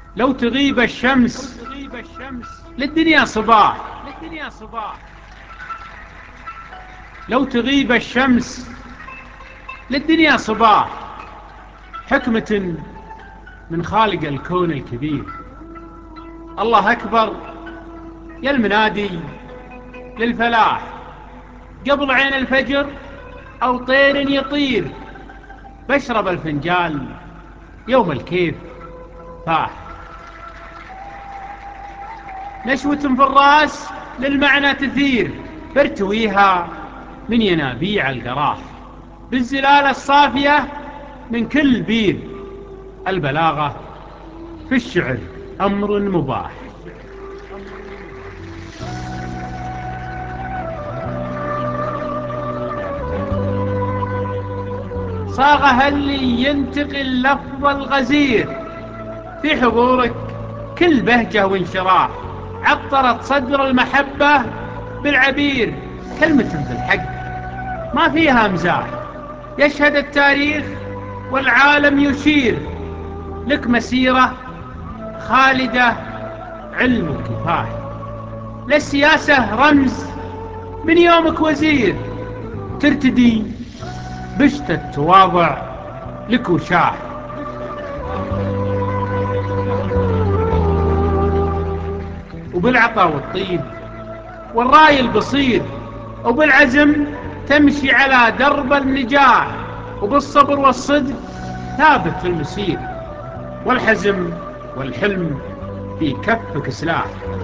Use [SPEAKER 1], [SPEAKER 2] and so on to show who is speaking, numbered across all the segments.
[SPEAKER 1] لو تغيب الشمس للدنيا صباح، لو تغيب الشمس للدنيا صباح، حكمة من خالق الكون الكبير. الله أكبر يا المنادي للفلاح، قبل عين الفجر أو طير يطير، بشرب الفنجان يوم الكيف فاح. نشوة في الراس للمعنى تثير، برتويها من ينابيع القراف، بالزلال الصافية من كل بير. البلاغة في الشعر أمر مباح. صاغها اللي ينتقل لفظ الغزير، في حضورك كل بهجة وانشراح، عطرت صدر المحبة بالعبير. كلمة بالحق ما فيها مزاح، يشهد التاريخ والعالم يشير لك مسيرة خالدة علم وكفاح. للسياسة رمز من يومك وزير، ترتدي بشت التواضع لك وشاح. وبالعطاء والطيب والراي البصير، وبالعزم تمشي على درب النجاح، وبالصبر والصدق ثابت في المسير، والحزم والحلم في كفك سلاح.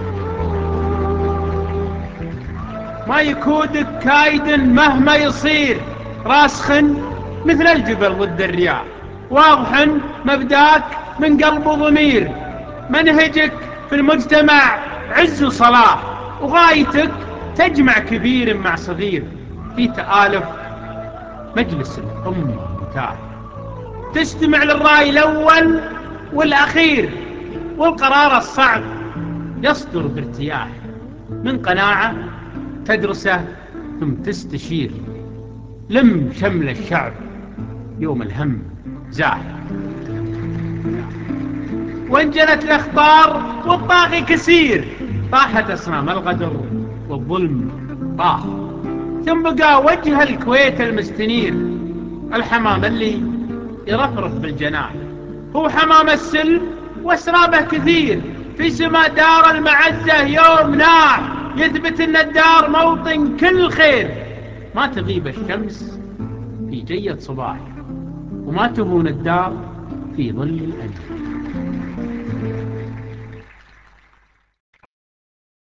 [SPEAKER 1] ما يكودك كايد مهما يصير، راسخ مثل الجبل ضد الرياح، واضح مبداك من قلب وضمير. منهجك في المجتمع عز وصلاح، وغايتك تجمع كبير مع صغير، في تآلف مجلس الأمة متاح. تستمع للرأي الأول والأخير، والقرار الصعب يصدر بارتياح، من قناعة تدرسه ثم تستشير. لم شمل الشعب يوم الهم زاح، وانجلت الأخطار والطاغي كثير، طاحت أصنام الغدر والظلم طاح. ثم بقى وجه الكويت المستنير، الحمام اللي يرفرف بالجناح، هو حمام السلم واسرابه كثير، في سما دار المعزة يوم ناح، يثبت ان الدار موطن كل خير. ما تغيب الشمس في جية صباح، وما تهون الدار في ظل الأنهار.